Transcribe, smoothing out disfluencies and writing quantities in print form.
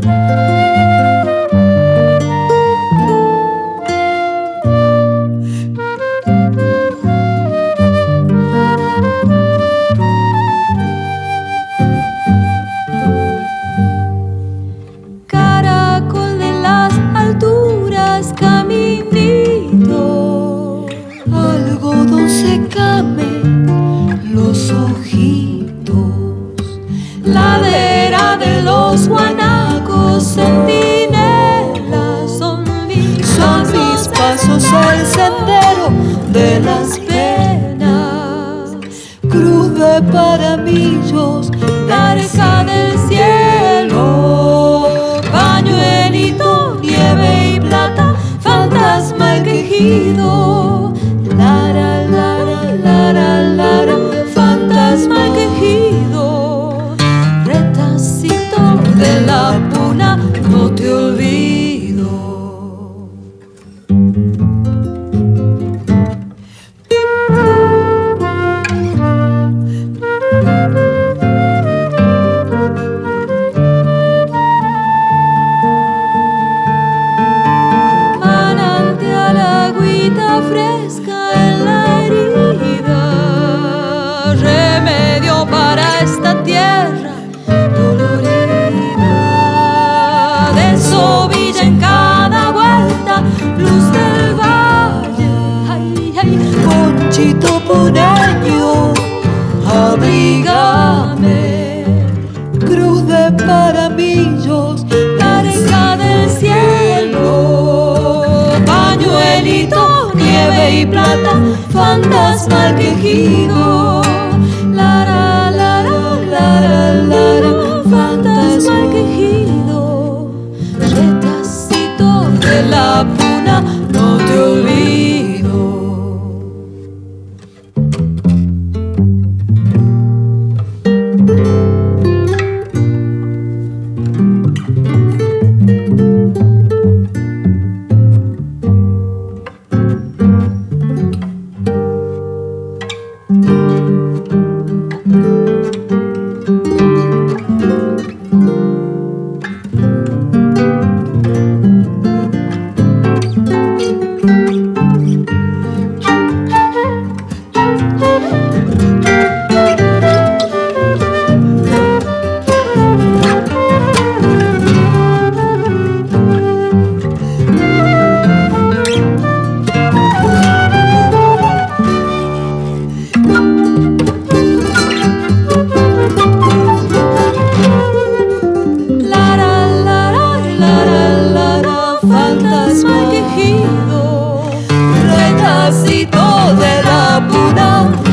Los ojitos, ladera de los guanacos, centinelas son mis pasos al sendero de las penas, cruz de paramillos, cerca del cielo, pañuelito, nieve y plata, fantasma el quejido, lara, lara, lara, lara, fantasma el quejido, retacito de la puna, no te olvido. Manantial, agüita fresca en la herida, remedio para esta tierra dolorida. De Sovilla en cada vuelta, luz del valle, ay, ay, ponchito puneño, abrígame, cruz de paramillos, cerca del cielo, pañuelito, nieve y plata, fantasma el quejido, lara, lara, lara, lara, fantasma el quejido, retacito de la puna, no te olvido. Fantasma el quejido, retacito de la puna.